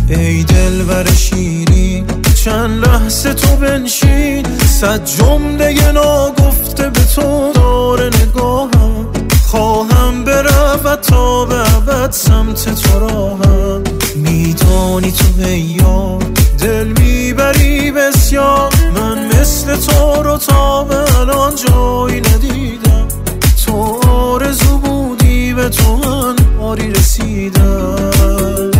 ای دلبر شیرین چند لحظه تو بنشین، 100 جمله ناگفته به تو داره نگاهم. خواهم برود تا به ابد سمت تو راهم. میدانی تو هیار دل میبری بسیار، من مثل تو رو تا به الان جایی ندیدم. تو آرزو بودی به تو من آری رسیدم.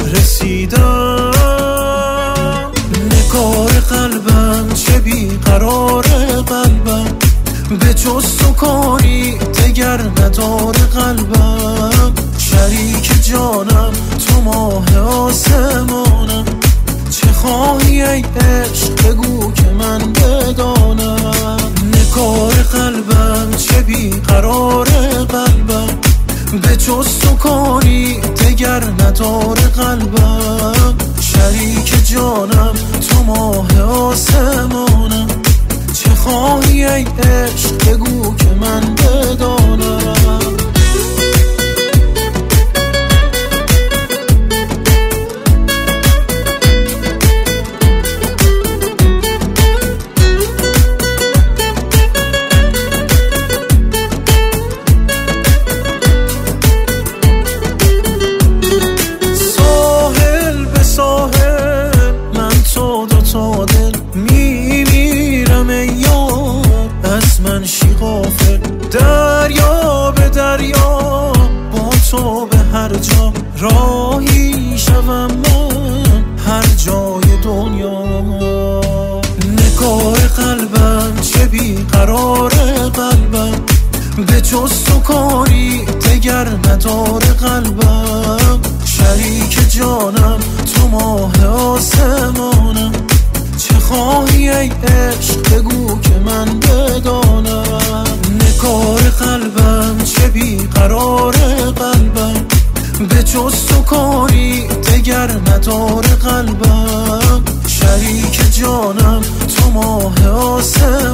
نگار قلبم چه بیقرار قلبم، به جز تو کاری دگر نداره قلبم. شریک جانم تو ماه آسمانم، چه خواهی ای عشق بگو که من بدانم. نگار قلبم چه بیقرار قلبم، به جز تو کاری دگر نداره قلبم. شریک جانم تو ماه آسمانم، چه خواهی ای عشق بگو که من بدانم. دریا به دریا با تو به هر جا راهی شوم من هر جای دنیا. نگار قلبم چه بیقرار قلبم، به جز تو کاری دگر نداره قلبم. شریک جانم تو ماه آسمانم، چه خواهی ای عشق بگو که من بدانم. نگار قلبم چه بیقرار قلبم، به جز تو کاری دگر نداره قلبم. شریک جانم تو ماه آسمانم،